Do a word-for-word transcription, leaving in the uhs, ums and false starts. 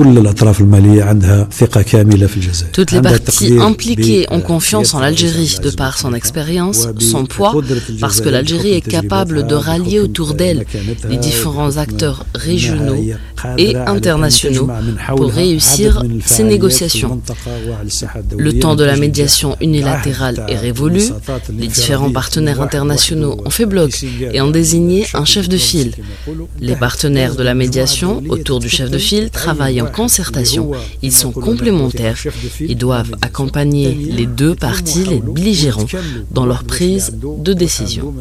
Toutes les parties impliquées ont confiance en l'Algérie de par son expérience, son poids, parce que l'Algérie est capable de rallier autour d'elle les différents acteurs régionaux et internationaux pour réussir ces négociations. Le temps de la médiation unilatérale est révolu, les différents partenaires internationaux ont fait bloc et ont désigné un chef de file. Les partenaires de la médiation autour du chef de file travaillent en concertation, ils sont complémentaires, ils doivent accompagner les deux parties, les belligérants, dans leur prise de décision.